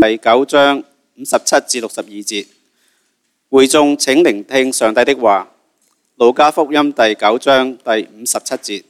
第9章57至62節，會眾請聆聽上帝的話。路加福音第9章第57節，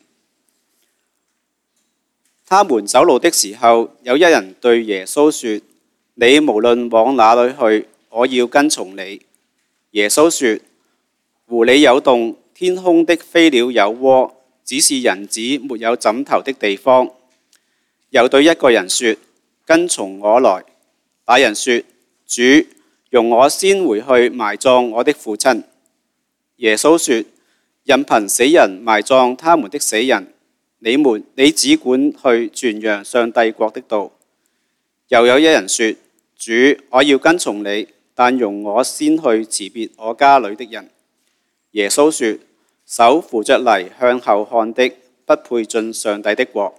他們走路的時候，有一人對耶穌說：你無論往哪裏去，我要跟從你。耶穌說：狐狸有洞，天空的飛鳥有窩，只是人子沒有枕頭的地方。又對一個人說：跟從我來。那人說：主，容我先回去埋葬我的父親。耶穌說：任憑死人埋葬他們的死人，你只管去傳揚上帝國的道。又有一人說：主，我要跟從你，但容我先去辭別我家裏的人。耶穌說：手扶着犁向後看的，不配進上帝的國。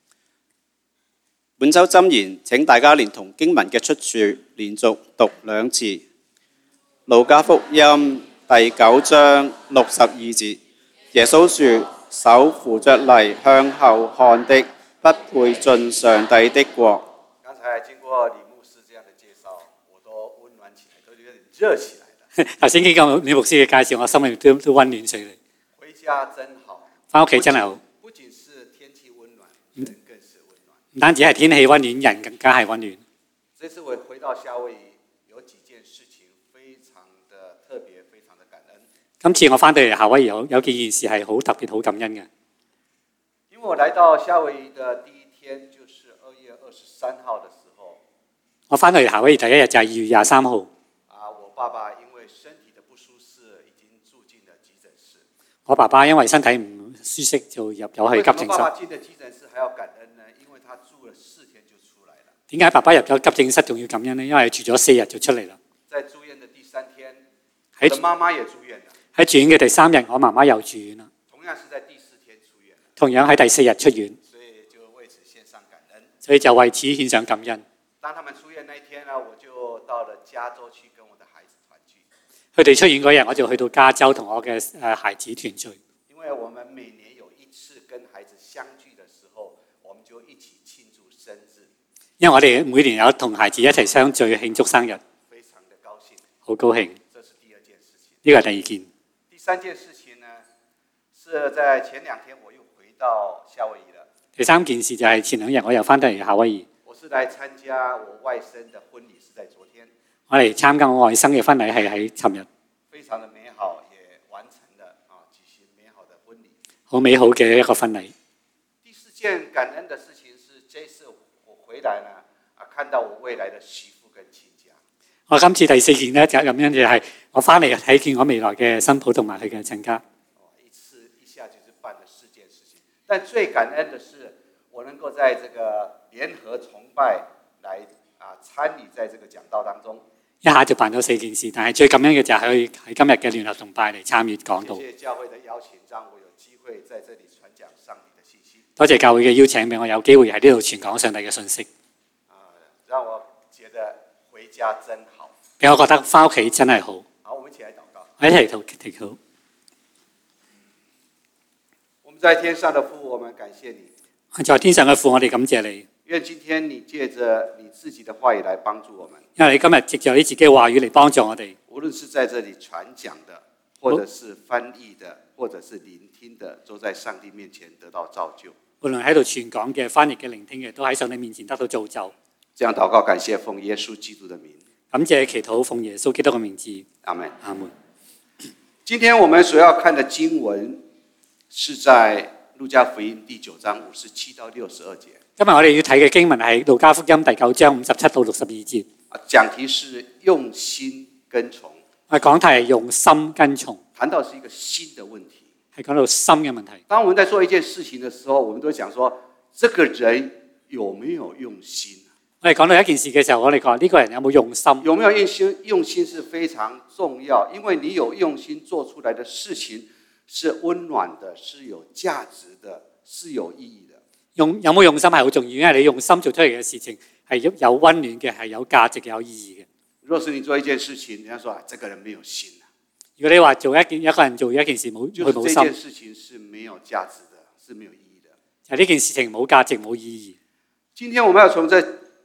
本週箴言，請大家連同經文嘅出處連續讀2次。路加福音第9章62節，耶穌說：手扶着犁向後看的，不配進上帝的國。 剛才經過李牧師這樣的介紹，我都溫暖起來，都有點熱起來了。 頭先經過李牧師嘅介紹，我心裏都溫暖起嚟。 回家真好， 翻屋企真係好。 不僅是天氣溫暖，人更是溫暖。 唔單止係天氣溫暖，人更加係溫暖。 這次我回到夏威夷，有幾件事情非常的特別，非常的感恩。 今次我翻到嚟夏威夷有幾件事係好特別、好感恩嘅。 因為我來到夏威夷的第一天，就是2月23號的時候。 我翻到嚟夏威夷第一日就係2月23號。 我爸爸因為身體的不舒適，已經住進了急診室。 我爸爸因為身體唔舒適，就入咗去急症室。 為什麼爸爸進了急診室還要感恩呢？因為他住了4天就出來了。 點解爸爸入咗急症室仲要感恩呢？因為住咗4日就出嚟啦。 在住院的第3天，我的媽媽也住院了。 喺住院嘅第3日，我媽媽又住院啦。 同樣是在第4天出院。 同樣喺第4日出院。 所以就為此獻上感恩。 所以就為此獻上感恩。 當他們出院那一天呢，我就到了加州去跟我的孩子團聚。 佢哋出院嗰日，我就去到加州同我嘅孩子團聚。 因為我們每年有一次跟孩子相聚的時候，我們就一起慶祝生日。 因為我哋每年有同孩子一齊相聚慶祝生日， 非常的高興。 好高興。 這是第2件事情。 呢個係第2件。 第3件事情呢，是在前2天我又回到夏威夷了。 第3件事就係前2日我又翻到嚟夏威夷。 我是來參加我外甥的婚禮，是在昨天。 我嚟參加我外甥嘅婚禮係喺尋日。 非常的美好，也完成了舉行美好的婚禮。 好美好嘅一個婚禮。 第4件感恩的事情是，這次我回來呢，看到我未來的媳婦跟親家。 我今次第4件呢，就咁樣就係我翻嚟睇見我未來嘅新抱同埋佢嘅親家。 一下就是辦了4件事情，但最感恩的是，我能夠在這個聯合崇拜來參與在這個講道當中。 一下就辦咗4件事，但係最感恩嘅就係喺今日嘅聯合崇拜嚟參與講道。 謝謝教會的邀請，讓我有機會在這裡傳講上帝的信息。 多謝教會嘅邀請，俾我有機會喺呢度傳講上帝嘅信息。 讓我覺得回家真好。 俾我覺得翻屋企真係好。 好，我們一起來禱告。 我一齊祈禱。 我們在天上的父，我們感謝你。 在天上嘅父，我哋感謝你。 願今天你借着你自己的話語來幫助我們。 因為你今日藉着你自己嘅話語嚟幫助我哋。 無論是在這裡傳講的，或者是翻譯的，或者是聆聽的，都在上帝面前得到造就。 無論喺度傳講嘅、翻譯嘅、聆聽嘅，都喺上帝面前得到造就。 這樣禱告，感謝奉耶穌基督的名。 感謝祈禱，奉耶穌基督嘅名字。 阿門。 阿門。 今天我們所要看的經文是在路加福音第9章57到62節。今日我哋要睇嘅經文係路加福音第9章57到62節。講題是用心跟從。 講題係用心跟從。 談到是一個心的問題， 係講到心嘅問題。 當我們在做一件事情的時候，我們都講說，這個人有沒有用心？ 我哋講到一件事嘅時候，我哋講呢個人有冇用心？ 有沒有用心？用心是非常重要，因為你有用心做出來的事情是溫暖的，是有價值的，是有意義的。 有冇用心係好重要，因為你用心做出嚟嘅事情係有溫暖嘅，係有價值嘅，有意義嘅。 若是你做一件事情，人家說這個人沒有心。 如果你話一個人做一件事冇心， 就是這件事情是沒有價值的，是沒有意義的。 就呢件事情冇價值冇意義。 今天我們要從這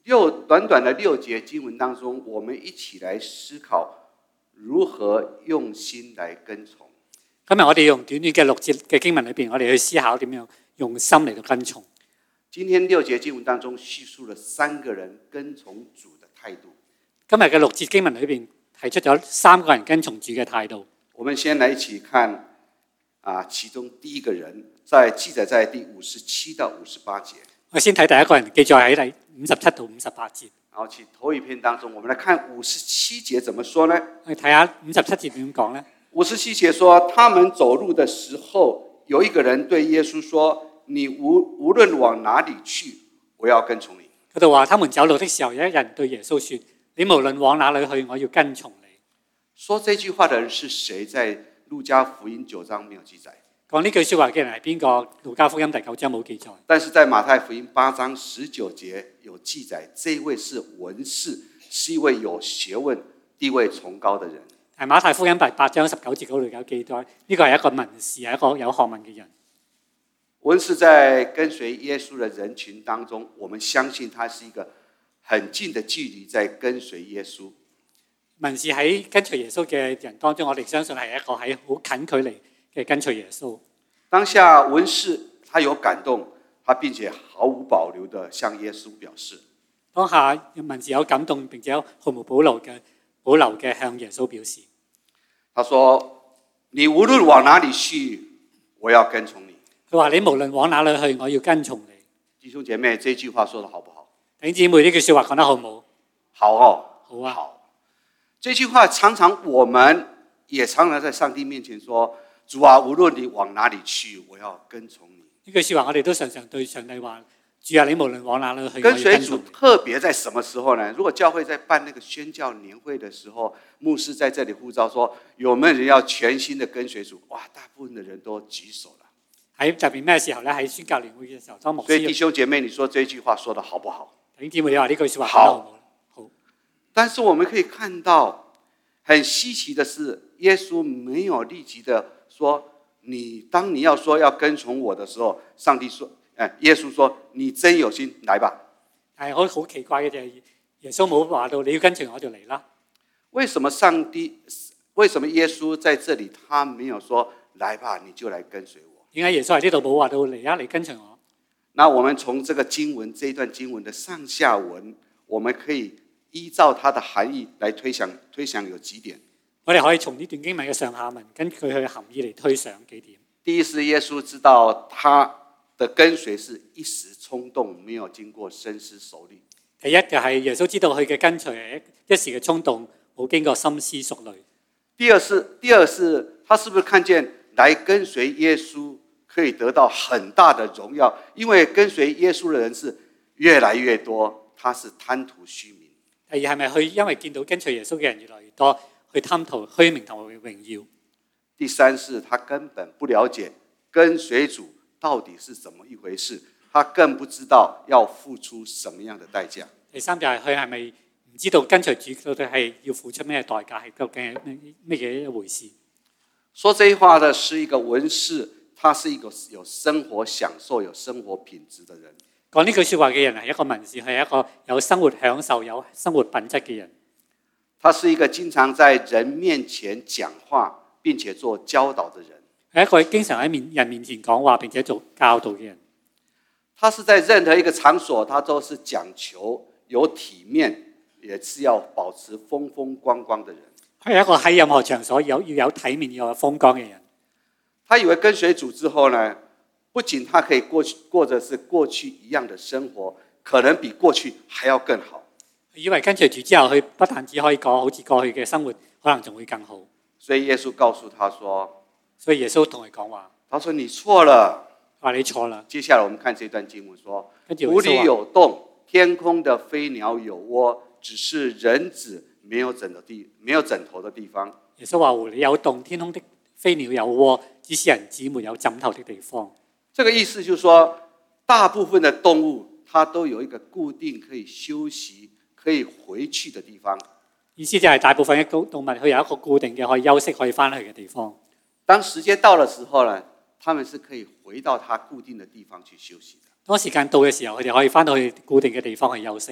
短短的6节经文當中，我們一起來思考如何用心來跟從。 今日我哋用短短嘅6節嘅經文裏邊，我哋去思考點樣用心嚟到跟從。 今天6節經文當中敘述了3個人跟從主的態度。 今日嘅6節經文裏邊提出咗3個人跟從主嘅態度。 我們先來一起看其中第一個人，記載在第57到58節。我先睇第一個人，記載喺第57到58節。 然後其頭一篇當中，我們來看57節怎麼說呢？ 我哋睇下57節點講呢 ？57節說，他們走路的時候，有一個人對耶穌說：你無論往哪裡去，我要跟從你。 嗰度話，他們走路的時候，有一人對耶穌說：你無論往哪裡去，我要跟從你。 說這句話的人是誰？在路加福音9章沒有記載。 講呢句説話嘅人係邊個？路加福音第9章冇記載。 但是在馬太福音8章19節有記載，這位是文士，是一位有學問、地位崇高的人。 係馬太福音第8章19節嗰度有記載，呢個係一個文士，係一個有學問嘅人。 文士在跟隨耶穌的人群當中，我們相信他是一個很近的距離在跟隨耶穌。 文士喺跟隨耶穌嘅人當中，我哋相信係一個喺好近距離嘅跟隨耶穌。 當下文士他有感動，他並且毫無保留地向耶穌表示。 當下文士有感動，並且毫無保留嘅向耶穌表示。 他說：你無論往哪裡去，我要跟從你。 佢話：你無論往哪裡去，我要跟從你。 弟兄姐妹，這句話說得好不好？ 弟兄姊妹，呢句説話講得好唔好？ 好哦， 好啊。 好。這句話常常我們也常常在上帝面前說：主啊，無論你往哪裡去，我要跟從你。 呢句説話我哋都常常對上帝話：主啊，你無論往哪裡去， 跟隨主特別在什麼時候呢？如果教會在辦那個宣教年會的時候，牧師在這裡呼召說：有沒有人要全心的跟隨主？哇，大部分的人都舉手了。 喺特別咩時候咧？喺宣教年會嘅時候，當牧師。 所以弟兄姐妹，你說這句話說得好不好？ 弟兄姊妹，你話呢句説話講得好唔好？好。 但是我們可以看到，很稀奇的是，耶穌沒有立即的說：當你要說要跟從我的時候，上帝說，耶穌說：你真有心，來吧。 係好奇怪嘅就係耶穌冇話到你要跟隨我就嚟啦。 為什麼耶穌在這裡他沒有說來吧，你就來跟隨我？點解耶穌喺呢度冇話到嚟啊？你跟隨我？ 那我們從這個經文這一段經文的上下文，我們可以依照它的含義來推想有幾點。 我哋可以從呢段經文嘅上下文根據佢嘅含義嚟推想幾點。 第一是耶穌知道他的跟隨是一時衝動，沒有經過深思熟慮。 第一就係耶穌知道佢嘅跟隨係一時嘅衝動，冇經過深思熟慮。 第二是他是不是看見來跟隨耶穌可以得到很大的榮耀？因為跟隨耶穌的人是越來越多，他是貪圖虛名。 第二係咪佢因為見到跟隨耶穌嘅人越來越多，去貪圖虛名同埋榮耀？ 第三是他根本不了解跟隨主到底是怎麼一回事，他更不知道要付出什麼樣的代價。 第三就係佢係咪唔知道跟隨主到底係要付出咩代價，係究竟係咩嘢一回事？ 說這句話的是一個文士，他是一個有生活享受、有生活品質的人。 講呢句説話嘅人係一個文士，係一個有生活享受、有生活品質嘅人。 他是一個經常在人面前講話並且做教導的人。 係一個經常喺人面前講話並且做教導嘅人。 他是在任何一個場所，他都是講求有體面，也是要保持風風光光的人。 佢係一個喺任何場所要有體面、要有風光嘅人。 他以為跟隨主之後呢，不僅他可以過着是過去一樣的生活，可能比過去還要更好。 以為跟隨主之後，佢不但只可以過好似過去嘅生活，可能仲會更好。 所以耶穌告訴他說： 所以耶穌同佢講話， 他說你錯了。 話你錯了。 接下來我們看這段經文說：湖裏有洞，天空的飛鳥有窩，只是人子沒有枕頭的地方。 耶穌話：湖裏有洞，天空的飛鳥有窩，只是人子沒有枕頭的地方。 這個意思就是說，大部分的動物它都有一個固定可以休息、可以回去的地方。 意思就係大部分嘅動物佢有一個固定嘅可以休息、可以翻去嘅地方。 當時間到的時候呢，他們是可以回到它固定的地方去休息的。 當時間到嘅時候，佢哋可以翻到去固定嘅地方去休息。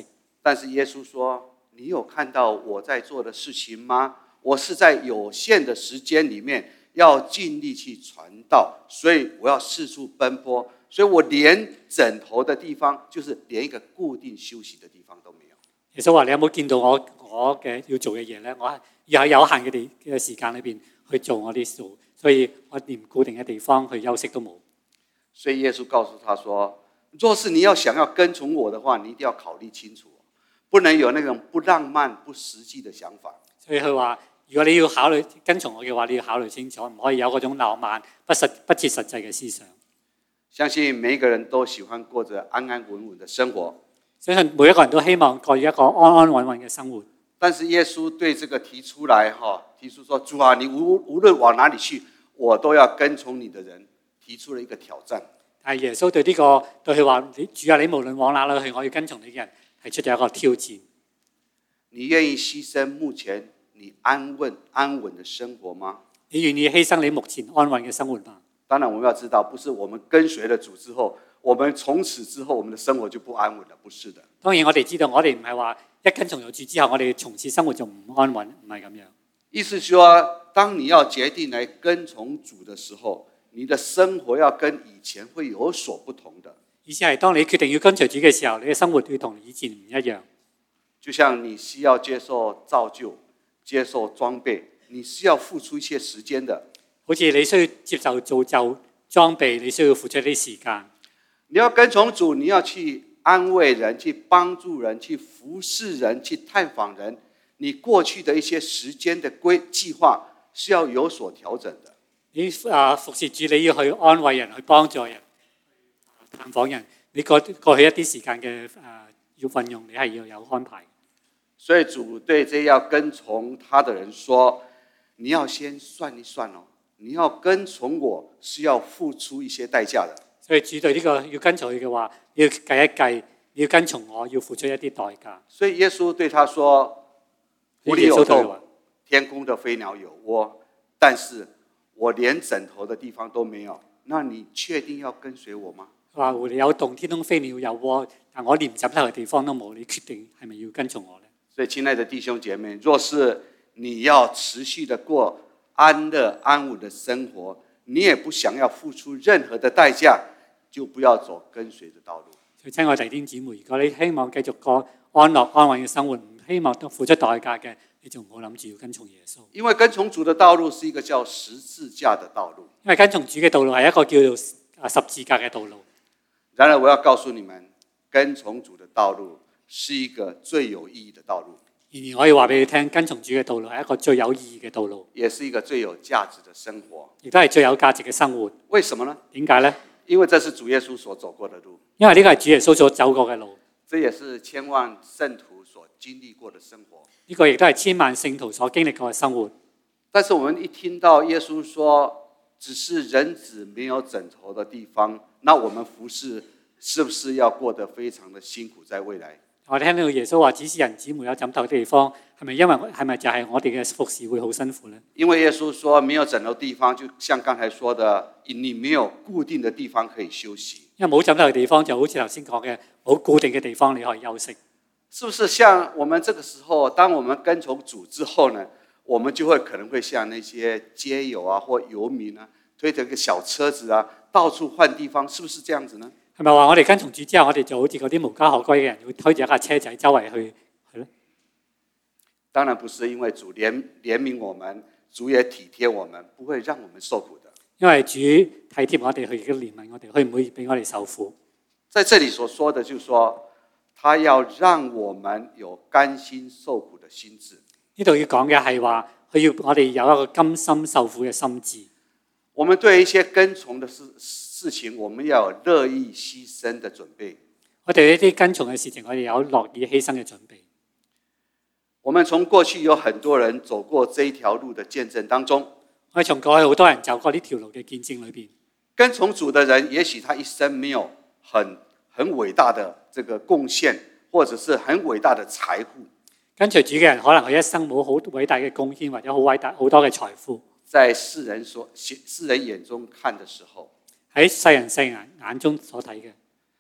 但是耶穌說：你有看到我在做的事情嗎？我是在有限的時間裡面要盡力去傳道，所以我要四處奔波，所以我連枕頭的地方，就是連一個固定休息的地方都沒有。 耶穌話：你有冇見到我嘅要做嘅嘢咧？我係要喺有限嘅時間裏邊去做我啲事，所以我連固定嘅地方去休息都冇。 所以耶穌告訴他說：若是你要想要跟從我的話，你一定要考慮清楚，不能有那種不浪漫、不實際的想法。 所以佢話：如果你要考慮跟從我嘅話，你要考慮清楚，唔可以有嗰種浪漫、不切實際嘅思想。 相信每一個人都喜歡過着安安穩穩的生活。 相信每一個人都希望過一個安安穩穩嘅生活。 但是耶穌對這個提出說：主啊，你無論往哪裡去，我都要跟從你的人，提出了一個挑戰。 但係耶穌對佢話：主啊，你無論往哪裡去，我要跟從你嘅人，提出咗一個挑戰。 你願意犧牲目前你安穩的生活嗎？ 你願意犧牲你目前安穩嘅生活嗎？ 當然，我們要知道，不是我們跟隨了主之後，我們從此之後，我們的生活就不安穩了，不是的。 當然，我哋知道，我哋唔係話一跟從有主之後，我哋從此生活就唔安穩，唔係咁樣。 意思說，當你要決定來跟從主的時候，你的生活要跟以前會有所不同的。 意思係，當你決定要跟隨主嘅時候，你嘅生活要同以前唔一樣。 就像你需要接受造就、接受裝備，你是要付出一些時間的。 好似你需要接受造就裝備，你需要付出一啲時間。 你要跟從主，你要去安慰人，去幫助人，去服侍人，去探訪人。你過去的一些時間的計劃是要有所調整的。 你服侍主，你要去安慰人，去幫助人，探訪人。你過去一啲時間嘅要運用，你係要有安排。 所以主對這要跟從他的人說：你要先算一算哦，你要跟從我是要付出一些代價的。 所以主對呢個要跟從佢嘅話，你要計一計，你要跟從我要付出一啲代價。 所以耶穌對他說：狐狸有洞，天空的飛鳥有窩，但是我連枕頭的地方都沒有，那你確定要跟隨我嗎？ 話狐狸有洞，天空飛鳥有窩，但我連枕頭嘅地方都冇，你決定係咪要跟從我呢？ 所以親愛的弟兄姐妹，若是你要持續的過安樂安穩的生活，你也不想要付出任何的代價，就不要走跟隨的道路。 所以親愛弟兄姊妹，如果你希望繼續過安樂安穩嘅生活，唔希望付出代價嘅，你就唔好諗住要跟從耶穌。 因為跟從主的道路是一個叫十字架的道路。 因為跟從主嘅道路係一個叫做十字架嘅道路。 然而我要告訴你們，跟從主的道路是一個最有意義的道路。 然而我要話俾你聽，跟從主嘅道路係一個最有意義嘅道路， 也是一個最有價值的生活， 亦都係最有價值嘅生活。 為什麼呢？ 點解呢？ 因為這是主耶穌所走過的路。 因為呢個係主耶穌所走過嘅路。 這也是千萬聖徒所經歷過的生活。 呢個亦都係千萬聖徒所經歷過嘅生活。 但是我們一聽到耶穌說，只是人子沒有枕頭的地方，那我們服侍是不是要過得非常的辛苦在未來？ 我哋聽到耶穌話，只是人子沒有枕頭嘅地方，係咪就係我哋嘅服侍會好辛苦呢？ 因為耶穌說沒有枕頭地方，就像剛才說的，你沒有固定的地方可以休息。 因為冇枕頭嘅地方，就好似頭先講嘅，冇固定嘅地方你可以休息。 是不是像我們這個時候，當我們跟從主之後呢，我們就會可能會像那些街友啊或遊民啊，推着個小車子啊，到處換地方，是不是這樣子呢？ 係咪話我哋跟從主之後，我哋就好似嗰啲無家可歸嘅人，會推住一架車仔周圍去咧？ 當然不是，因為主憐憫我們，主也體貼我們，不會讓我們受苦的。因為主體貼我哋，佢亦都憐憫我哋，佢唔會俾我哋受苦。在這裡所說的，就是說，他要讓我們有甘心受苦的心志。呢度要講嘅係話，佢要我哋有一個甘心受苦嘅心志。我們對一些跟從的事情，我們要有樂意犧牲的準備。我哋呢啲跟從嘅事情，我哋有樂意犧牲嘅準備。我們從過去有很多人走過這一條路的見證當中，我哋從過去好多人走過呢條路嘅見證裏邊，跟從主的人，也許他一生沒有很偉大的這個貢獻，或者是很偉大的財富。跟隨主嘅人，可能佢一生冇好偉大嘅貢獻，或者好多嘅財富。在世人眼中看的時候，喺世人眼中所睇嘅。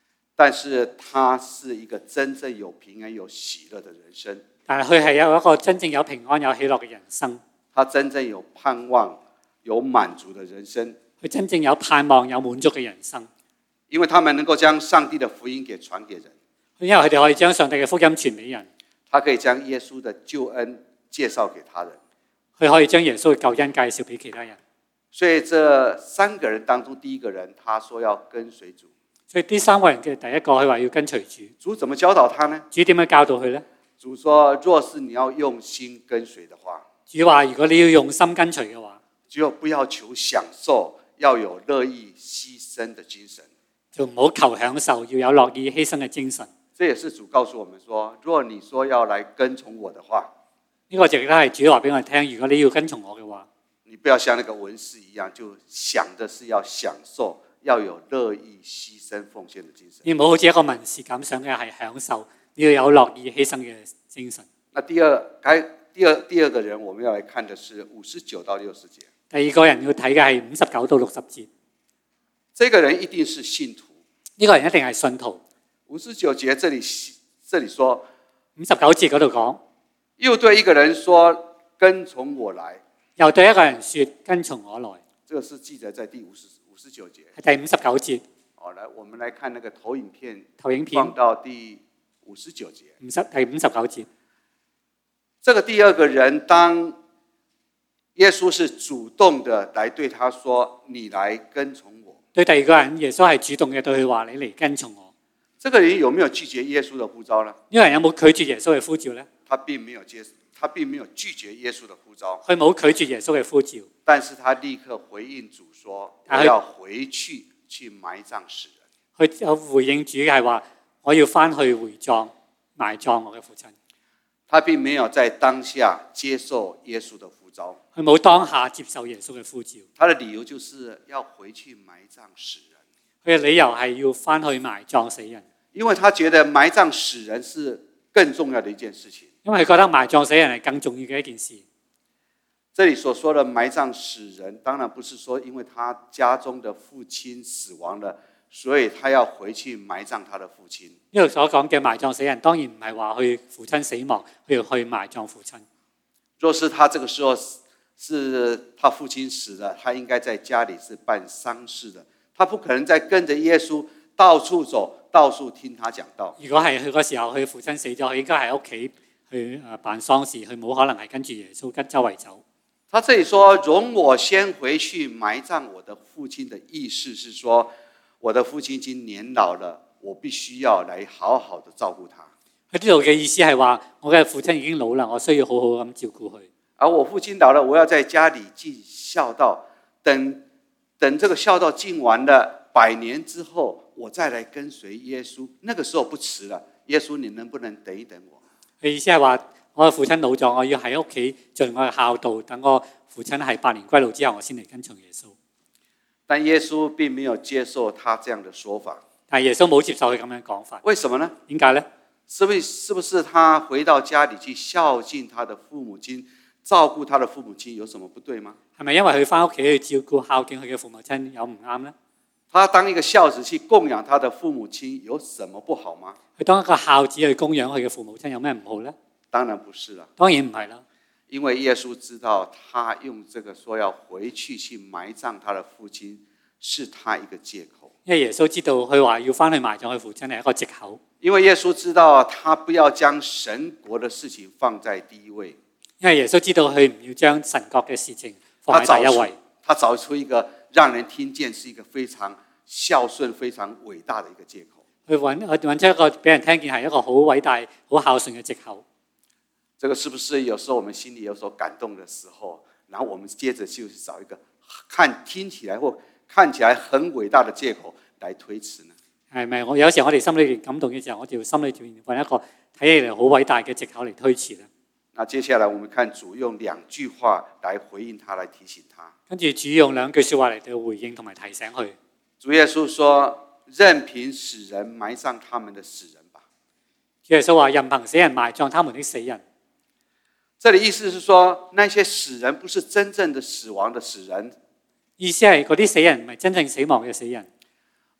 但是他是一個真正有平安有喜樂的人生。 但係佢係有一個真正有平安有喜樂嘅人生。 他真正有盼望有滿足的人生。 佢真正有盼望有滿足嘅人生。 因為他們能夠將上帝的福音給傳給人。 因為佢哋可以將上帝嘅福音傳俾人。 他可以將耶穌的救恩介紹給他人。 佢可以將耶穌嘅救恩介紹俾其他人。 所以這三個人當中，第一個人他說要跟隨主。 所以呢三個人嘅第一個佢話要跟隨主。 主怎麼教導他呢？ 主點樣教導佢呢？ 主說：若是你要用心跟隨的話， 主話如果你要用心跟隨嘅話， 就不要求享受，要有樂意犧牲的精神。 就唔好求享受，要有樂意犧牲嘅精神。 這也是主告訴我們說：若你說要來跟從我的話， 呢個亦都係主話俾我哋聽。如果你要跟從我嘅話， 你不要像那個文士一樣，就想的是要享受，要有樂意犧牲奉獻的精神。 你唔好好似一個文士咁想嘅係享受，你要有樂意犧牲嘅精神。 那第二個人，我們要來看的是59到60節。 第二個人要睇嘅係59到60節。 這個人一定是信徒。 呢個人一定係信徒。 59節這裡說 ，59節嗰度講， 又對一個人說：跟從我來。 又對一個人說：跟從我來。 這個是記載在第59節。 係第59節。 好，來，我們來看那個投影片， 放到第59節。 第59節。 這個第二個人，當耶穌是主動的來對他說：你來跟從我。對第二個人，耶穌係主動嘅對佢話：你嚟跟從我。這個人有沒有拒絕耶穌的呼召呢？ 呢個人有冇拒絕耶穌嘅呼召呢？ 他並沒有拒絕耶穌的呼召。 佢冇拒絕耶穌嘅呼召， 但是他立刻回應主說：我要回去埋葬死人。佢有回應主係話：我要翻去埋葬我嘅父親。他並沒有在當下接受耶穌的呼召。 佢冇當下接受耶穌嘅呼召。 他的理由就是要回去埋葬死人。 佢嘅理由係要翻去埋葬死人。 因為他覺得埋葬死人是更重要的一件事情。 因為佢覺得埋葬死人係更重要嘅一件事。 這裡所說的埋葬死人，當然不是說因為他家中的父親死亡了，所以他要回去埋葬他的父親。 呢度所講嘅埋葬死人，當然唔係話佢父親死亡，佢要去埋葬父親。 若是他這個時候是他父親死了，他應該在家裡是辦喪事的，他不可能再跟着耶穌到處走，到處聽他講道。 如果係佢嗰時候佢父親死咗，佢應該喺屋企去辦喪事，佢冇可能係跟住耶穌跟周圍走。 他這裡說容我先回去埋葬我的父親的意思是說，我的父親已經年老了，我必須要來好好的照顧他。 佢呢度嘅意思係話，我嘅父親已經老啦，我需要好好咁照顧佢。 而我父親老了，我要在家裡盡孝道，等這個孝道盡完了100年之後，我再來跟隨耶穌，那個時候不遲了。耶穌，你能不能等一等我？佢意思係話，我嘅父親老咗，我要喺屋企盡我嘅孝道，等我父親係百年歸老之後，我先嚟跟從耶穌。 但耶穌並沒有接受他這樣的說法。 但耶穌冇接受佢咁樣講法。 為什麼呢？ 點解呢？ 是不是他回到家裡去孝敬他的父母親，照顧他的父母親有什麼不對嗎？ 係咪因為佢返屋企去照顧孝敬佢嘅父母親有唔啱呢？ 他當一個孝子去供養他的父母親有什麼不好嗎？ 佢當一個孝子去供養佢嘅父母親有咩唔好呢？ 當然不是啦。 當然唔係啦。 因為耶穌知道他用這個說要回去埋葬他的父親是他一個借口。 因為耶穌知道佢話要返去埋葬佢父親係一個藉口。 因為耶穌知道他不要將神國的事情放在第一位。 因為耶穌知道佢唔要將神國嘅事情放喺第一位。 他找出一個讓人聽見是一個非常孝順、非常偉大的一個借口。 去揾出一個俾人聽見係一個好偉大、好孝順嘅藉口。 這個是不是有時候我們心裡有所感動的時候，然後我們接着就去找一個聽起來或看起來很偉大的借口來推辭呢？係咪？有時候我哋心裏感動嘅時候，我哋心裏邊揾一個睇起嚟好偉大嘅藉口嚟推辭呢？那接下來我們看主用2句話來回應他，來提醒他。跟住主用2句説話嚟到回應同埋提醒佢。主耶穌說：任憑死人埋葬他們的死人吧。主耶穌話：任憑死人埋葬他們的死人。這裡意思是說，那些死人不是真正的死亡的死人。意思係嗰啲死人唔係真正死亡嘅死人，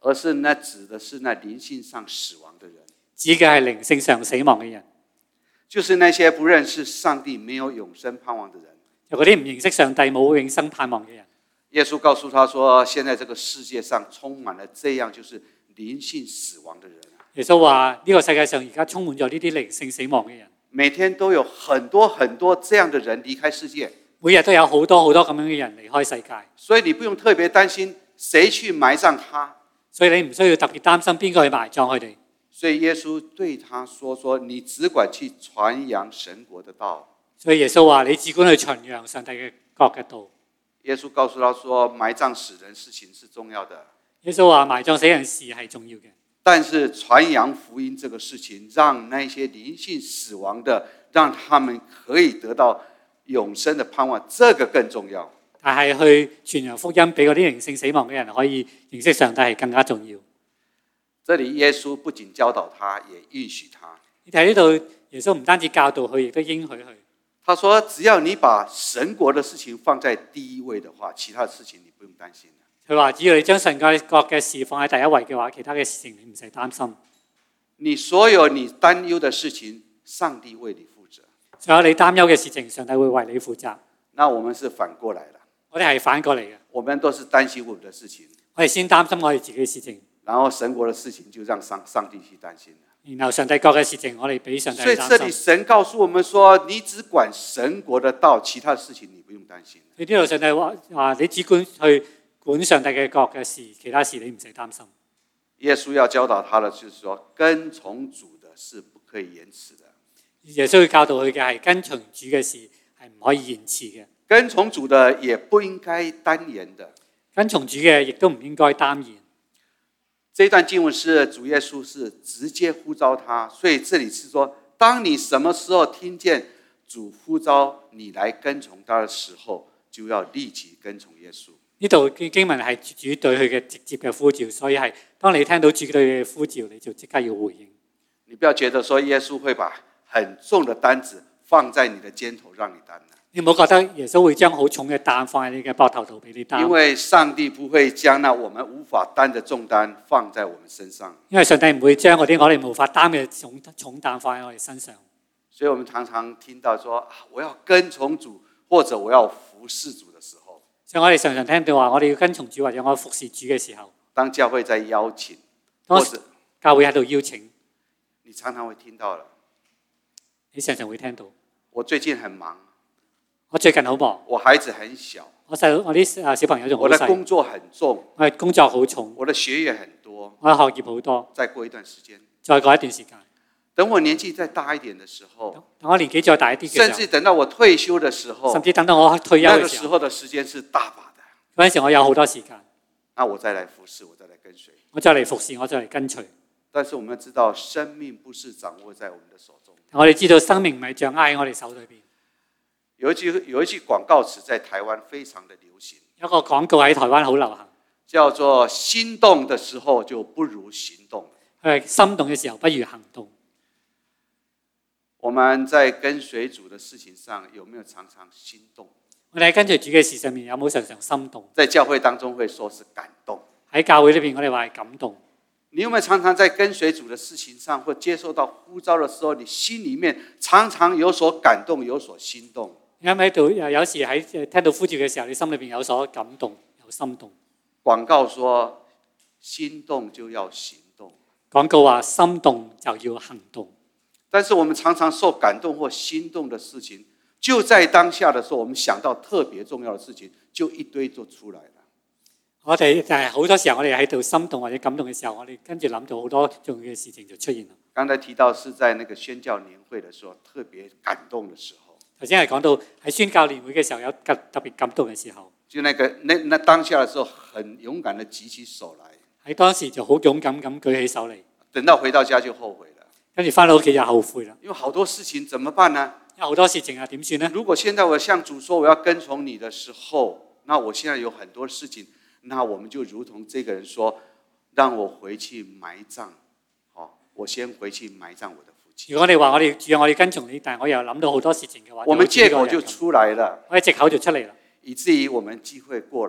而是那指的是那靈性上死亡的人， 指嘅係靈性上死亡嘅人， 就是那些不認識上帝、沒有永生盼望的人。 就嗰啲唔認識上帝、冇永生盼望嘅人。 耶穌告訴他說，現在這個世界上充滿了這樣就是靈性死亡的人。 耶穌話呢個世界上而家充滿咗呢啲靈性死亡嘅人， 每天都有很多很多這樣的人離開世界， 每日都有好多好多咁樣嘅人離開世界， 所以你不用特別擔心誰去埋葬他， 所以你唔需要特別擔心邊個去埋葬佢哋。 所以耶穌對他說你只管去傳揚神國的道。 所以耶穌話你只管去傳揚上帝嘅國嘅道。 耶穌告訴他說，埋葬死人事情是重要的。 耶穌話埋葬死人事係重要嘅， 但是傳揚福音這個事情，讓那些靈性死亡的，讓他們可以得到永生的盼望，這個更重要。 但係去傳揚福音俾嗰啲靈性死亡嘅人可以認識上帝係更加重要。 這裡耶穌不僅教導他，也允許他。 你睇呢度，耶穌唔單止教導佢，亦都應許佢。 他說：只要你把神國的事情放在第一位的話，其他的事情你不用擔心。 佢話：只要你將神國嘅事放喺第一位嘅話，其他嘅事情你唔使擔心。 你所有你擔憂的事情，上帝為你負責。 所有你擔憂嘅事情，上帝會為你負責。 那我們是反過來了。 我哋係反過嚟嘅。 我們都是擔心我們的事情， 我哋先擔心我哋自己嘅事情， 然後神國的事情就讓上帝去擔心。 然後上帝國嘅事情，我哋俾上帝擔心。 所以這裡神告訴我們說，你只管神國的道，其他的事情你不用擔心。 呢度上帝話你只管去管上帝嘅國嘅事，其他事你唔使擔心。 耶穌要教導他的就是說，跟從主的是不可以延遲的。 耶穌要教導佢嘅係跟從主嘅事係唔可以延遲嘅。 跟從主的也不應該單言的。 跟從主嘅亦都唔應該單言。 這段經文是主耶穌是直接呼召他，所以這裡是說，當你什麼時候聽見主呼召你來跟從他的時候，就要立即跟從耶穌。 呢度經文係主對佢嘅直接嘅呼召，所以係當你聽到主對嘅呼召，你就即刻要回應。 你不要覺得說耶穌會把很重的擔子放在你的肩頭讓你擔。 你唔好覺得耶穌會將好重嘅擔放喺你嘅膊頭度俾你擔。 因為上帝不會將那我們無法擔的重擔放在我們身上。 因為上帝唔會將嗰啲我哋無法擔嘅重擔放喺我哋身上。 所以我們常常聽到說，我要跟從主，或者我要服侍主的時候， 所以我哋常常聽到話，我哋要跟從主或者我服侍主嘅時候， 當教會在邀請， 或者教會喺度邀請， 你常常會聽到了。 你常常會聽到。 我最近很忙。 我最近好忙， 我孩子很小， 我啲小朋友仲好細， 我的工作很重， 我工作好重， 我的學業很多， 我學業好多。 再過一段時間， 再過一段時間， 等我年紀再大一點的時候， 等我年紀再大一啲嘅時候， 甚至等到我退休的時候， 甚至等到我退休嘅時候， 那個時候的時間是大把的。 嗰陣時我有好多時間， 那我再來服侍，我再來跟隨， 我再嚟服侍，我再嚟跟隨。 但是我們知道，生命不是掌握在我們的手中。 我哋知道生命唔係掌握喺我哋手裏邊。 有一句廣告詞在台灣非常的流行， 有一個廣告喺台灣好流行， 叫做心動的時候就不如行動。 心動嘅時候不如行動。 我們在跟隨主的事情上有沒有常常心動？ 我哋喺跟隨主嘅事上面有冇常常心動？ 在教會當中會說是感動。 喺教會裏邊我哋話係感動。 你有沒有常常在跟隨主的事情上或接受到呼召的時候，你心裡面常常有所感動，有所心動？因為喺度有時喺聽到呼召嘅時候，你心裏邊有所感動，有心動。廣告說心動就要行動，廣告話心動就要行動。但是我們常常受感動或心動的事情，就在當下的時候，我們想到特別重要的事情，就一堆就出來了。我哋就係好多時候，我哋喺度心動或者感動嘅時候，我哋跟住諗到好多重要嘅事情就出現啦。剛才提到是在那個宣教年會的時候，特別感動的時候。頭先係講到喺宣教年會嘅時候有特別感動嘅時候，就那當下嘅時候，很勇敢地舉起手來。喺當時就好勇敢咁舉起手嚟。等到回到家就後悔了，跟住翻到屋企就後悔啦。因為好多事情怎麼辦呢？有好多事情啊，點算呢？如果現在我向主說我要跟從你的時候，那我現在有很多事情，那我們就如同這個人說，讓我回去埋葬。我先回去埋葬我的。如果你話我哋跟從你，但係我又諗到好多事情嘅話，我們借口就出來了，我哋借口就出嚟啦，以至於我們機會過了，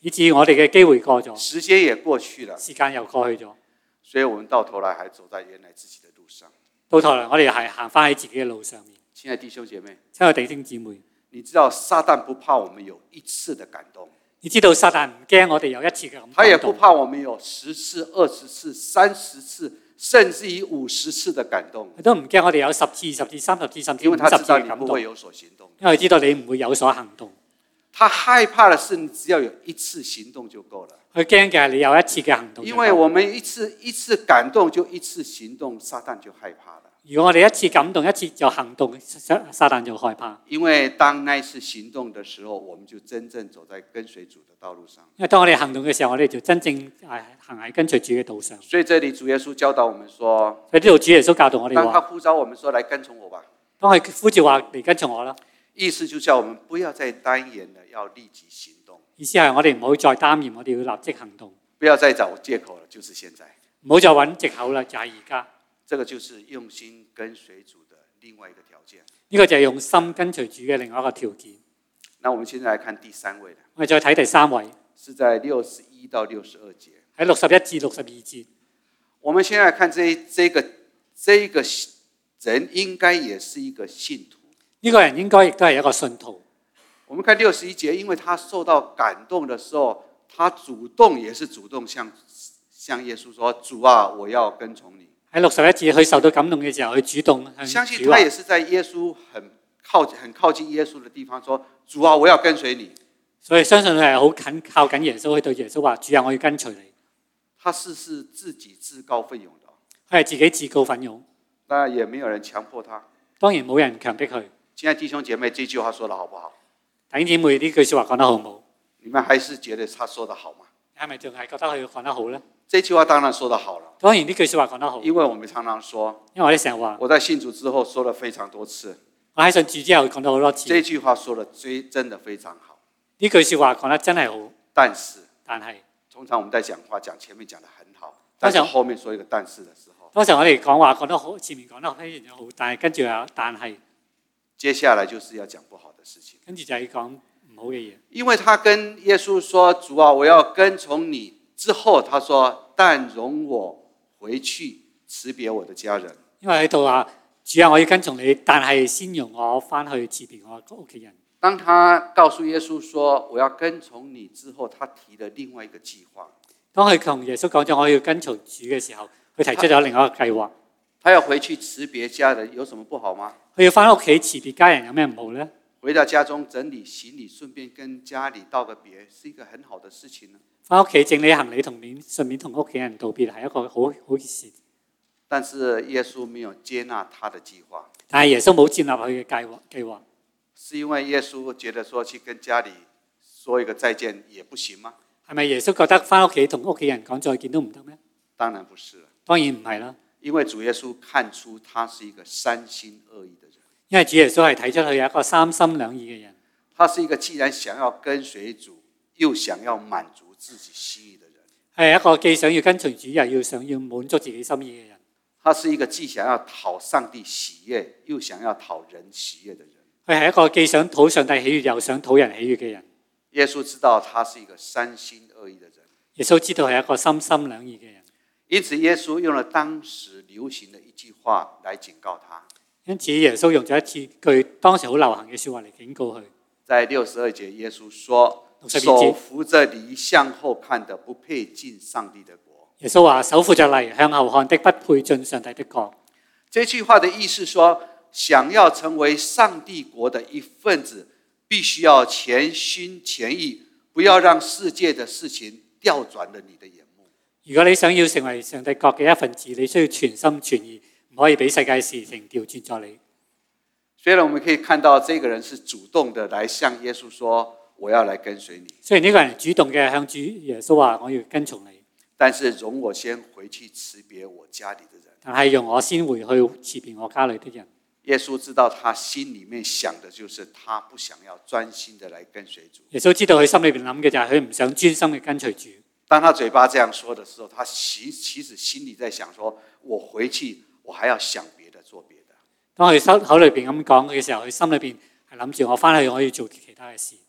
以致我哋嘅機會過咗， 時間也過去了， 時間又過去咗， 所以我們到頭來還走在原來自己的路上。 到頭來我哋係行翻喺自己嘅路上面。 親愛的弟兄姐妹， 親愛的弟兄姊妹， 你知道撒旦不怕我們有一次的感動， 你知道撒旦唔驚我哋有一次嘅他也感動， 不怕我們有10次、20次、30次，甚至於50次的感動， 佢都唔驚我哋有10次、20次、30次，甚至因為他 50 知道次嘅感動， 你不會有所行動。 因為知道你唔會有所行動。 他害怕的是你只要有一次行動就夠了， 佢驚嘅係你有一次嘅行動。 因為我們一次感動就一次行動，撒旦就害怕了。 如果我哋一次感動，一次就行動，撒旦就害怕。 因為當那一次行動的時候，我們就真正走在跟隨主的道路上。 因為當我哋行動嘅時候，我哋就真正行喺跟隨主嘅道上。 所以這裡主耶穌教導我們說， 喺呢度主耶穌教導我哋當他話， 呼召我們說來跟從我吧， 當佢呼召話嚟跟從我啦， 意思就叫我們不要再單言了，要立即行動。 意思係我哋唔好再擔言，我哋要立即行動， 不要再找借口了，就是現在。 唔好再揾藉口啦，就係而家。 這個就是用心跟隨主的另外一個條件。 呢個就係用心跟隨主嘅另外一個條件。 那我們現在來看第3位， 我哋再睇第3位， 是在61到62節。 喺61至62節。 我們現在看這個人應該也是一個信徒。 呢個人應該亦都係一個信徒。 我們看61節，因為他受到感動的時候，他也是主動向耶穌說：主啊，我要跟從你。 喺61節，佢受到感動嘅時候，佢主動向主話。 相信他也是在耶穌很靠近耶穌的地方說：主啊，我要跟隨你。 所以相信佢係好近靠緊耶穌，去對耶穌話：主啊，我要跟隨你。 他是自己自告奮勇的， 佢係自己自告奮勇， 當然也沒有人強迫他。 當然冇人強迫佢。 親愛的弟兄姐妹，這句話說得好不好？ 弟兄姊妹，呢句說話講得好唔好？ 你們還是覺得他說得好嗎？ 係咪仲係覺得佢講得好呢？ 這句話當然說得好了。 當然呢句說話講得好， 因為我們常常說， 因為我哋成日話， 我在信主之後說了非常多次， 我喺信主之後講咗好多次。 這句話說得真的非常好。 呢句說話講得真係好， 但是通常我們在講話講前面講得很好，但是後面說一個但是的時候， 當時我哋講話講得好，前面講得非常好，但係跟住有但係， 接下來就是要講不好的事情， 跟住就係講唔好嘅嘢。 因為他跟耶穌說：主啊，我要跟從你。之後他說：但容我回去辭別我的家人。 因為喺度話：主啊，我要跟從你，但係先容我翻去辭別我屋企人。 當他告訴耶穌說我要跟從你之後，他提了另外一個計劃。 當佢同耶穌講咗我要跟從主嘅時候，佢提出咗另外一個計劃。 他要回去辭別家人，有什麼不好嗎？ 佢要翻屋企辭別家人有咩唔好呢？ 回到家中整理行李，順便跟家裏道個別，是一個很好的事情呢。翻屋企整理行李順便同屋企人道別，係一個好嘅事。但是耶穌沒有接納他的計劃。 但係耶穌冇接納佢嘅計劃。 是因為耶穌覺得說去跟家裏說一個再見也不行嗎？ 係咪耶穌覺得翻屋企同屋企人講再見都唔得咩？ 當然不是。 當然唔係啦。因為主耶穌看出他是一個三心二意的人。 因為主耶穌係睇出佢係一個三心兩意嘅人。 他是一個既然想要跟隨主，又想要滿足自己心意的人。 係一個既想要跟隨主，又想要滿足自己心意嘅人。 他是一個既想要討上帝喜悅，又想要討人喜悅的人。 佢係一個既想討上帝喜悅，又想討人喜悅嘅人。 耶穌知道他是一個三心二意的人。 耶穌知道係一個三心兩意嘅人。 因此耶穌用了當時流行的一句話來警告他。 因此耶穌用咗一句當時好流行嘅說話嚟警告佢。 在62節，耶穌說：手扶着犁向後看的，不配進上帝的國。 耶穌話：手扶着犁向後看的，不配進上帝的國。 這句話的意思說，想要成為上帝國的一份子，必須要全心全意，不要讓世界的事情調轉了你的眼目。如果你想要成為上帝國嘅一份子，你需要全心全意，唔可以俾世界事情調轉咗你。雖然我們可以看到這個人是主動的來向耶穌說：我要來跟隨你。雖然呢個人主動嘅向主耶穌話：我要跟從你。但是容我先回去辭別我家裏的人。但係容我先回去辭別我家裏的人。耶穌知道他心裏面想的就是他不想要專心的來跟隨主。耶穌知道佢心裏邊諗嘅就係佢唔想專心嘅跟隨主。當他嘴巴這樣說的時候，他其實心裏在想說：我回去我還要想別的做別的。當佢口裏邊咁講嘅時候，佢心裏邊係諗住我翻去我要做其他嘅事。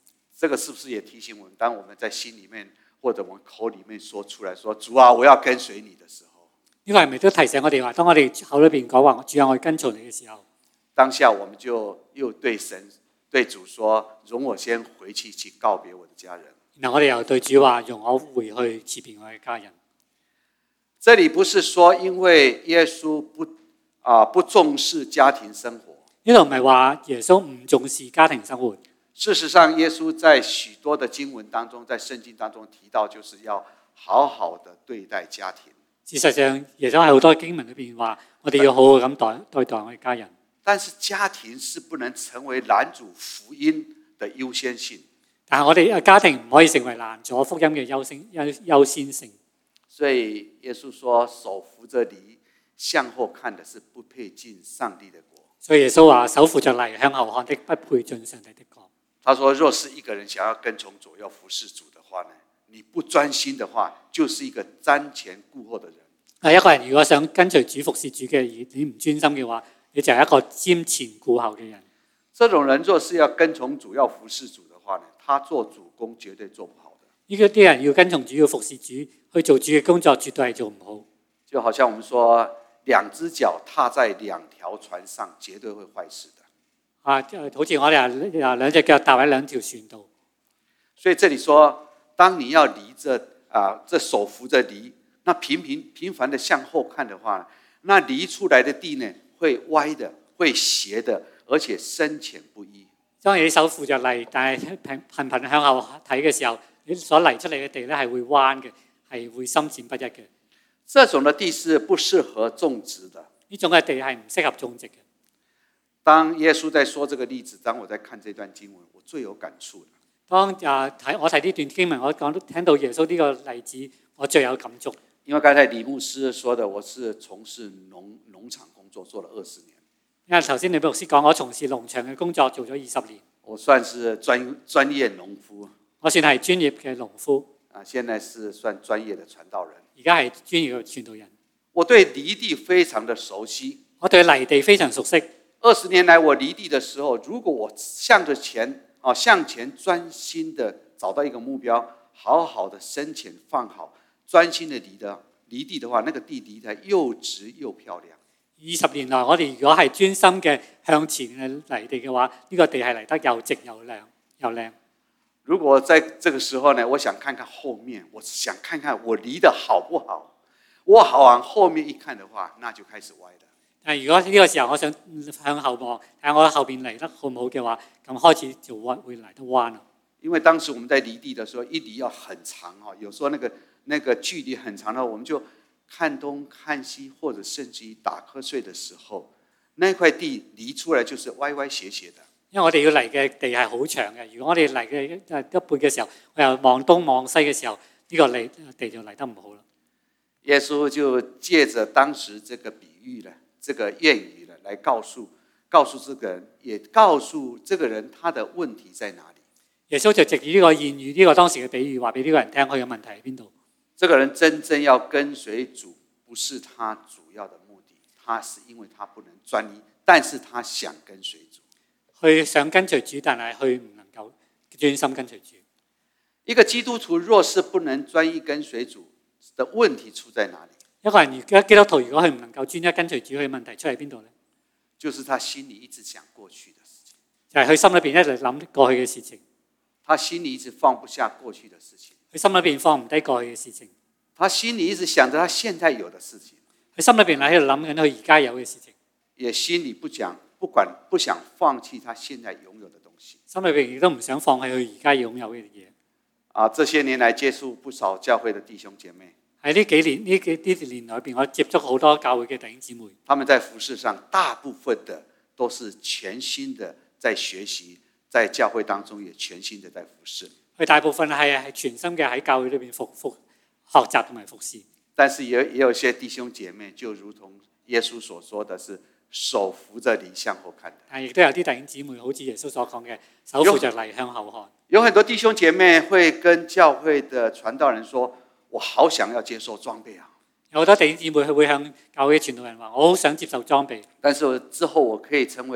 這個是不是也提醒我們，當我們在心裡面或者我們口裡面說出來說主啊，我要跟隨你的時候， 呢個係咪都提醒我哋話，當我哋口裏邊講話主啊，我跟隨你嘅時候， 當下我們就又對神對主說，容我先回去告別我的家人。 然後我哋又對主話，容我回去辭別我嘅家人。 這裡不是說因為耶穌不重視家庭生活， 呢度唔係話耶穌唔重視家庭生活。 事實上，耶穌在許多的經文當中，在聖經當中提到，就是要好好的對待家庭。 事實上，耶穌喺好多經文裏邊話，我哋要好好咁對待我哋家人。 但是家庭是不能成為攔阻福音的優先性。 但係我哋家庭唔可以成為攔阻福音嘅優先性。 所以耶穌說：手扶着犁向後看的是不配進上帝的國。 所以耶穌話：手扶着犁向後看的不配進上帝的國。 他說：若是一個人想要跟從主要服侍主的話呢，你不專心的話，就是一個瞻前顧後的人。一個人如果想跟隨主服侍主嘅，而你唔專心嘅話，你就係一個瞻前顧後嘅人。 這種人若是要跟從主要服侍主的話呢，他做主工絕對做不好的。 呢啲人要跟從主要服侍主去做主嘅工作，絕對係做唔好。 就好像我們說，兩隻腳踏在兩條船上，絕對會壞事的。 好似我哋兩隻腳踏喺兩條船度。 所以這裡說，當你要犁着這手扶着犁，那頻繁的向後看的話，那犁出來的地呢，會歪的，會斜的，而且深淺不一。 當你手扶着犁，但係頻頻向後睇嘅時候，你所犁出嚟嘅地咧係會彎嘅，係會深淺不一嘅。 這種的地是不適合種植的。 呢種嘅地係唔適合種植嘅。 當耶穌在說這個例子，當我在看這段經文，我最有感觸的。 當我睇呢段經文，我聽到耶穌呢個例子，我最有感觸。因為剛才李牧師說的，我是從事農場工作，做了20年。 因為頭先李牧師講，我從事農場嘅工作做咗20年。 我算是專業農夫。 我算係專業嘅農夫。 現在是算專業的傳道人。 而家係專業嘅傳道人。 我對犁地非常的熟悉。 我對犁地非常熟悉。 20年來，我犁地的時候，如果我向前專心的找到一個目標，好好的深淺放好，專心的犁地的話，那個地犁得又直又漂亮。 20年來，我哋如果係專心嘅向前嘅犁地嘅話，呢個地係犁得又直又靚。 如果在這個時候呢，我想看看後面，我想看看我犁得好不好，我好往後面一看的話，那就開始歪了。 但如果呢個時候我想向後望，睇我後邊犁得好唔好嘅話，咁開始就會犁得彎啦。 因為當時我們在犁地的時候，一犁要很長，有時候那個距離很長的，我們就看東看西，或者甚至於打瞌睡的時候，那塊地犁出來就是歪歪斜斜的。 因為我哋要犁嘅地係好長嘅，如果我哋犁嘅一半嘅時候，我又望東望西嘅時候，呢個地就犁得唔好啦。 耶穌就借着當時這個比喻呢，這個諺語呢，來告訴這個人，也告訴這個人他的問題在哪裡。 耶穌就藉住呢個諺語，呢個當時嘅比喻，話俾呢個人聽，佢嘅問題喺邊度。 這個人真正要跟隨主，不是他主要的目的，他是因為他不能專一，但是他想跟隨主。 佢想跟隨主，但係佢唔能夠專心跟隨主。 一個基督徒若是不能專一跟隨主的問題出在哪裡？ 一個人基督徒如果佢唔能夠專一跟隨主，佢問題出喺邊度呢？ 就是他心裡一直想過去的事情， 就係佢心裏邊一直諗過去嘅事情， 他心裡一直放不下過去的事情， 佢心裏邊放唔低過去嘅事情， 他心裡一直想着他現在有的事情， 佢心裏邊喺度諗緊佢而家有嘅事情， 也心裡不想放棄他現在擁有的東西， 心裏邊亦都唔想放棄佢而家擁有嘅嘢。 這些年來接觸不少教會的弟兄姐妹， 喺呢幾年裏邊，我接觸好多教會嘅弟兄姊妹。 他們在服事上大部分的都是全心的在學習，在教會當中也全心的在服事。 佢大部分係全心嘅喺教會裏邊學習同埋服事。 但是也有些弟兄姐妹，就如同耶穌所說的是手扶着犁向後看的。 但亦都有啲弟兄姊妹，好似耶穌所講嘅，手扶着犁向後看。 有很多弟兄姐妹會跟教會的傳道人說：我好想要接受裝備啊！ 有好多弟兄姊妹佢會向教會嘅傳道人話：我好想接受裝備。 但是之後我可以成為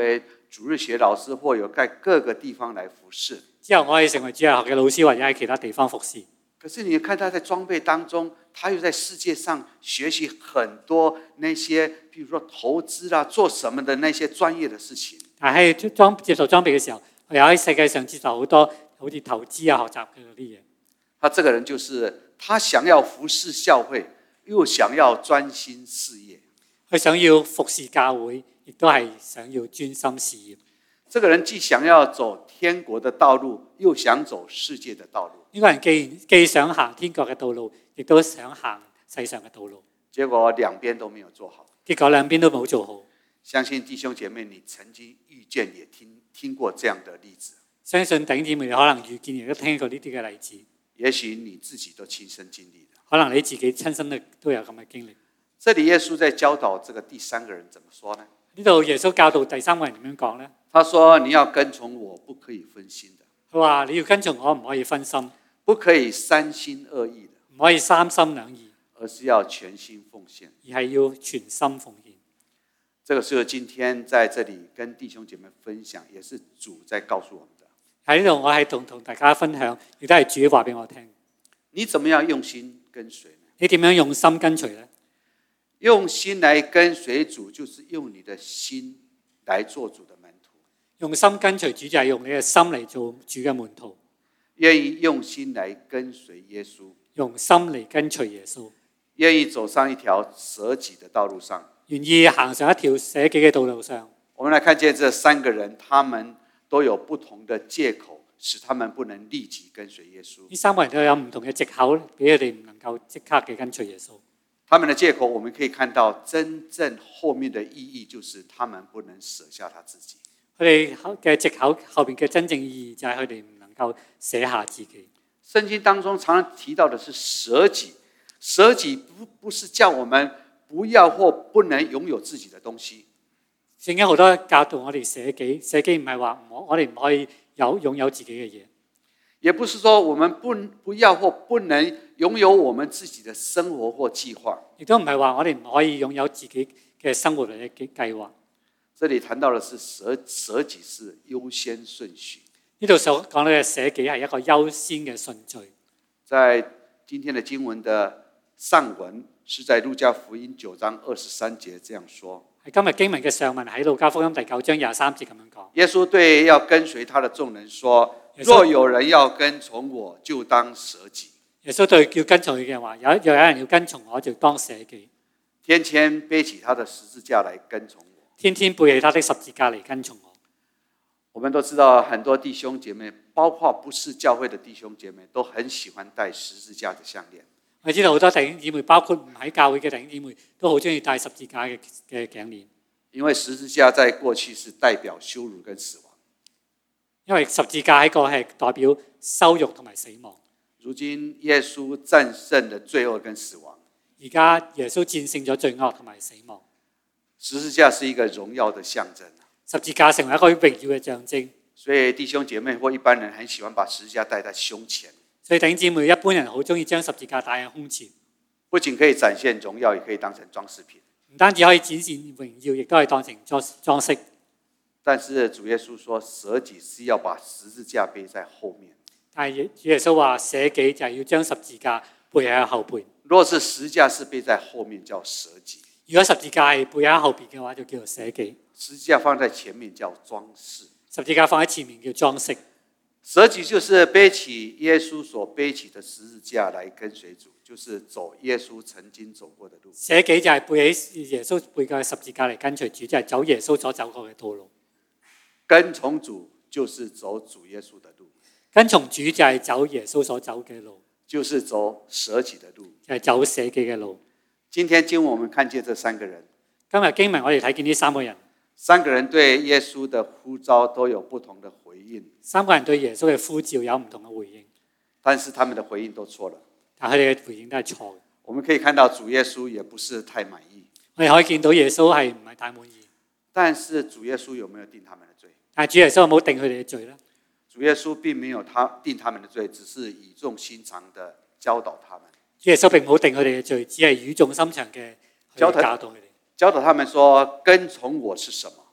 主日學老師，或有在各個地方來服侍。 之後我可以成為主日學嘅老師，或者喺其他地方服侍。 可是你看他在裝備當中，他又在世界上學習很多那些，譬如說投資啦、做什麼的那些專業的事情。 但係接受裝備嘅時候，佢又喺世界上接受好多好似投資啊、學習嘅嗰啲嘢。 他這個人就是他想要服侍教會，又想要專心事業。 佢想要服侍教會，亦都係想要專心事業。 這個人既想要走天國的道路，又想走世界的道路。 呢個人既想行天國嘅道路，亦都想行世上嘅道路。 結果兩邊都沒有做好。 結果兩邊都冇做好。 相信弟兄姐妹，你曾經遇見也聽過這樣的例子。 相信弟兄姊妹你可能遇見亦都聽過呢啲嘅例子。 也許你自己都親身經歷的。 可能你自己親身都有咁嘅經歷。 這裡耶穌在教導這個第三個人怎麼說呢？ 呢度耶穌教導第三個人點樣講呢？ 他說：你要跟從我，不可以分心的。 佢話你要跟從我，唔可以分心， 不可以三心二意的， 唔可以三心兩意， 而是要全心奉獻， 而係要全心奉獻。 這個是今天在這裡跟弟兄姐妹分享，也是主在告訴我們的。 喺呢度我係同大家分享，亦都係主話俾我聽。 你怎麼樣用心跟隨呢？ 你點樣用心跟隨呢？ 用心來跟隨主，就是用你的心來做主的門徒。 用心跟隨主就係用你嘅心嚟做主嘅門徒。 願意用心來跟隨耶穌， 用心嚟跟隨耶穌， 願意走上一條捨己的道路上， 願意行上一條捨己嘅道路上。 我們來看見這三個人，他們都有不同的借口，使他們不能立即跟隨耶穌。 呢三個人都有唔同嘅藉口，俾佢哋唔能夠即刻嘅跟隨耶穌。 他們的借口，我們可以看到真正後面的意義，就是他們不能捨下他自己。 佢哋嘅藉口後邊嘅真正意義就係佢哋唔能夠捨下自己。聖經當中常常提到的是捨己，捨己不是叫我們不要或不能擁有自己的東西。 聖經好多教導我哋捨己，捨己唔係話我哋唔可以擁有自己嘅嘢。 也不是說我們不要或不能擁有我們自己的生活或計劃， 亦都唔係話我哋唔可以擁有自己嘅生活或者計劃。 這裡談到的是捨己是優先順序。 呢度所講嘅捨己係一個優先嘅順序。 在今天的經文的上文是在路加福音9章23節這樣說。 係今日經文嘅上文喺路加福音第9章23節咁樣講。 耶穌對要跟隨他的眾人說：若有人要跟從我，就當捨己。耶穌對叫跟從佢嘅話，有人要跟從我，就當捨己。天天背起他的十字架來跟從我。 天天背起他的十字架嚟跟從我。 我們都知道，很多弟兄姐妹，包括不是教會的弟兄姐妹，都很喜歡戴十字架的項鏈。我知道好多弟兄姊妹，包括唔喺教會嘅弟兄姊妹，都好中意戴十字架嘅頸鏈。因為十字架在過去是代表羞辱跟死亡。因為十字架喺過去係代表羞辱同埋死亡。如今耶穌戰勝了罪惡跟死亡。而家耶穌戰勝咗罪惡同埋死亡。十字架是一個榮耀的象徵。十字架成為一個榮耀嘅象徵。所以弟兄姐妹或一般人很喜歡把十字架戴在胸前。所以弟兄姊妹一般人好中意將十字架戴喺胸前。不僅可以展現榮耀，也可以當成裝飾品。唔單止可以展現榮耀，亦都係當成裝飾。但是主耶穌說，捨己是要把十字架背在後面。但係主耶穌話捨己就係要將十字架背喺後邊。若是十字架是背在後面，叫捨己。如果十字架係背喺後邊嘅話，就叫做捨己。十字架放在前面叫裝飾。十字架放喺前面叫裝飾。捨己就是背起耶穌所背起的十字架來跟隨主，就是走耶穌曾經走過的路。捨己就係背起耶穌背嘅十字架嚟跟隨主，就係走耶穌所走過嘅道路。跟從主就是走主耶穌的路。跟從主就係走耶穌所走嘅路，就是走捨己的路，就係走捨己嘅路。今天經文我們看見這三個人。今日經文我哋睇見呢三個人。三個人對耶穌的呼召都有不同的回應。三個人對耶穌嘅呼召有唔同嘅回應，但是他們的回應都錯了。但佢哋嘅回應都係錯嘅。我們可以看到主耶穌也不是太滿意。我哋可以見到耶穌係唔係太滿意。但是主耶穌有沒有定他們的罪？但係主耶穌有冇定佢哋嘅罪呢？主耶穌並沒有定他們的罪，只是語重心長的教導他們。主耶穌並冇定佢哋嘅罪，只係語重心長嘅教導佢哋。教導他們說，跟從我是什麼？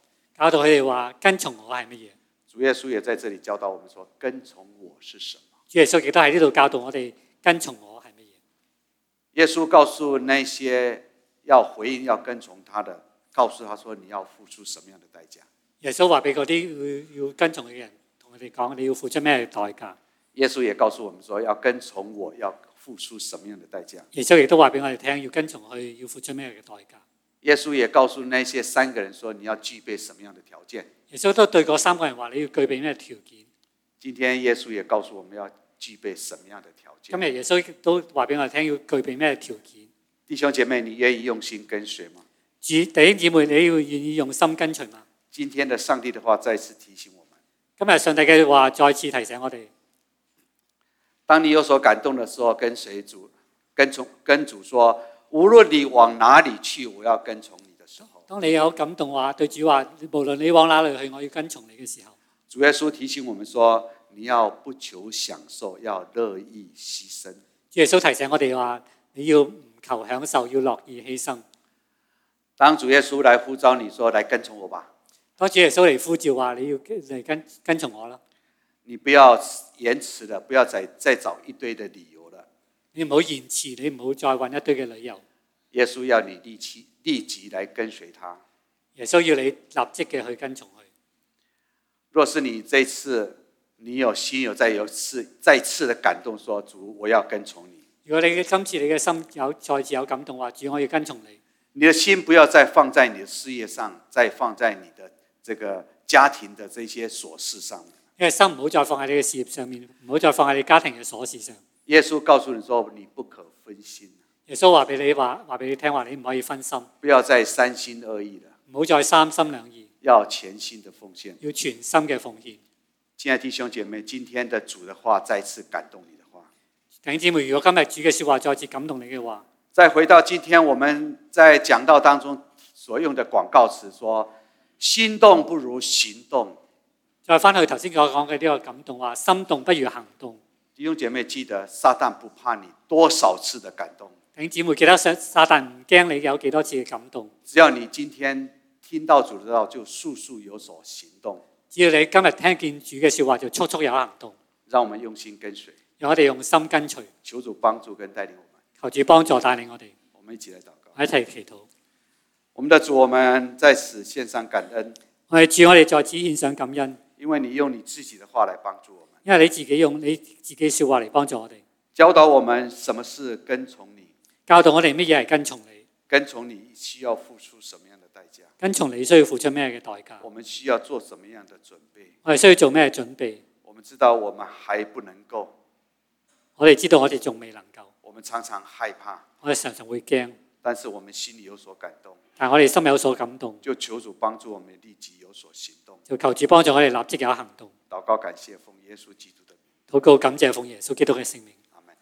教導佢哋話跟從我係乜嘢。 主耶穌也在這裡教導我們說，跟從我是什麼。 主耶穌亦都喺呢度教導我哋跟從我係乜嘢。 耶穌告訴那些要回應、要跟從他的，告訴他說：你要付出什麼樣的代價？ 耶穌話俾嗰啲要跟從佢嘅人，同佢哋講你要付出咩代價。 耶穌也告訴我們說，要跟從我，要付出什麼樣的代價？ 耶穌亦都話俾我哋聽，要跟從佢要付出咩嘅代價。 耶穌也告訴那些3個人說，你要具備什麼樣的條件？ 耶穌都對嗰3個人話你要具備咩條件？ 今天耶穌也告訴我們要具備什麼樣的條件？ 今日耶穌都話俾我哋聽要具備咩條件？ 弟兄姐妹，你願意用心跟隨嗎？ 弟兄姊妹，你要願意用心跟隨嗎？ 今天的上帝的話再次提醒我們。 今日上帝嘅話再次提醒我哋。 當你有所感動的時候，跟隨主，跟主說，無論你往哪裡去，我要跟從你的時候。 當你有感動話，對主話，無論你往哪裡去，我要跟從你嘅時候。 主耶穌提醒我們說，你要不求享受，要樂意犧牲。 主耶穌提醒我哋話，你要唔求享受，要樂意犧牲。 當主耶穌來呼召你說，來跟從我吧。 當主耶穌嚟呼召話，你要嚟跟從我啦。 你不要延遲了，不要再找一堆的理由了。 你唔好延遲，你唔好再揾一堆嘅理由。 耶穌要你立即來跟隨他。 耶穌要你立即嘅去跟從佢。 若是你這次你有心有再次的感動，說主，我要跟從你。 如果你今次你嘅心再次有感動話，主，我要跟從你。 你的心不要再放在你的事業上，再放在你的這個家庭的這些瑣事上面。 因為心唔好再放喺你嘅事業上面，唔好再放喺你家庭嘅瑣事上。 耶穌告訴你說，你不可分心。 耶穌話俾你聽話，你唔可以分心。 不要再三心二意了。 唔好再三心兩意。 要全心的奉獻。 要全心嘅奉獻。 親愛的弟兄姐妹，今天的主的話再次感動你的話。 弟兄姊妹，如果今日主嘅說話再次感動你嘅話， 再回到今天我們在講道當中所用的廣告詞，說心動不如行動。 再翻去頭先我講嘅呢個感動話，心動不如行動。 弟兄姐妹記得，撒旦不怕你多少次的感動。 弟兄姊妹記得，撒旦唔驚你有幾多次嘅感動。 只要你今天聽到主的道，就速速有所行動。 只要你今日聽見主嘅說話，就速速有行動。 讓我們用心跟隨， 讓我哋用心跟隨。 求主幫助跟帶領我們。 求主幫助帶領我哋。 我們一起來禱告。 一齊祈禱。 我們的主，我們在此獻上感恩。 我哋主，我哋在此獻上感恩。 因為你用你自己的話來幫助我們。 因為你自己用你自己說話嚟幫助我哋。 教導我們什麼是跟從你。 教導我哋乜嘢係跟從你。 跟從你需要付出什麼樣的代價？ 跟從你需要付出咩嘅代價？ 我們需要做什麼樣的準備？ 我哋需要做咩準備？ 我們知道我們還不能夠。 我哋知道我哋仲未能夠。 我們常常害怕。 我哋常常會驚。 但是我們心裡有所感動。 但我哋心有所感動。 就求主幫助我們立即有所行動。 就求主幫助我哋立即有行動。 禱告感謝奉耶穌基督的名。 禱告感謝奉耶穌基督嘅聖名。 阿們。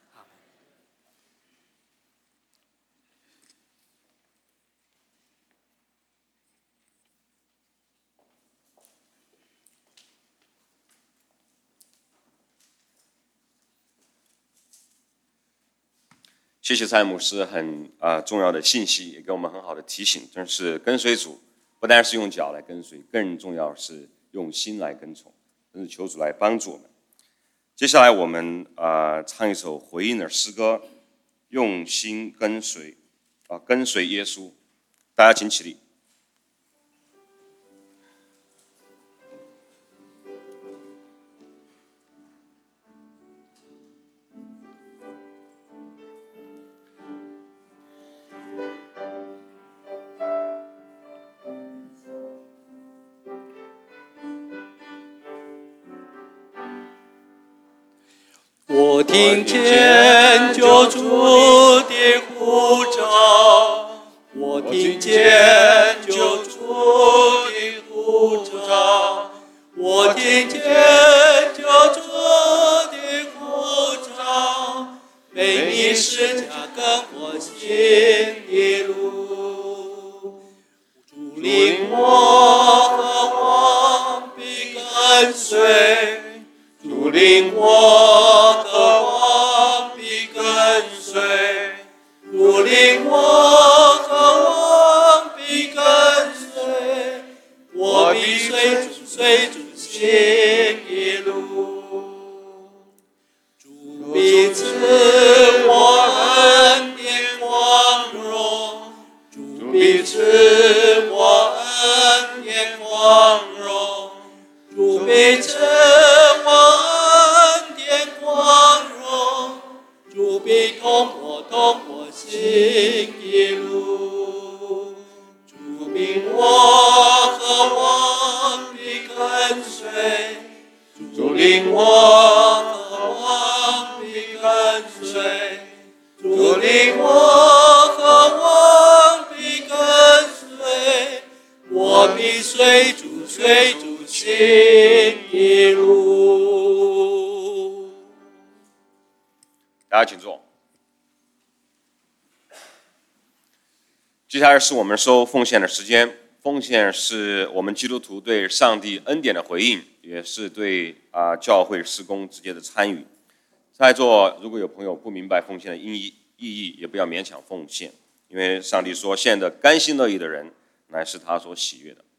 謝謝蔡牧師很重要的信息，也給我們很好的提醒。真是跟隨主，不單是用腳來跟隨，更重要是用心來跟從。真是求主來幫助我們。接下來我們唱一首回應的詩歌，用心跟隨，跟隨耶穌。大家請起立。 我聽見救主的呼召，我聽見救主的呼召，我聽見救主的呼召，背你十架跟我行的路，主領我和我必跟隨，主領我。我和我必跟隨，我必心一路。主彼此我恩典光荣，主彼此我恩典光荣，主彼此我恩典光荣，主必同我心一路。主必我和我必跟随，主领我和我必跟随，主领我和我必跟随，我必随主心一路。 大家请坐。接下来是我们收奉献的时间。奉献是我们基督徒对上帝恩典的回应，也是对教会事工直接的参与。在座如果有朋友不明白奉献的意义，也不要勉强奉献，因为上帝说：“献的甘心乐意的人，乃是他所喜悦的。”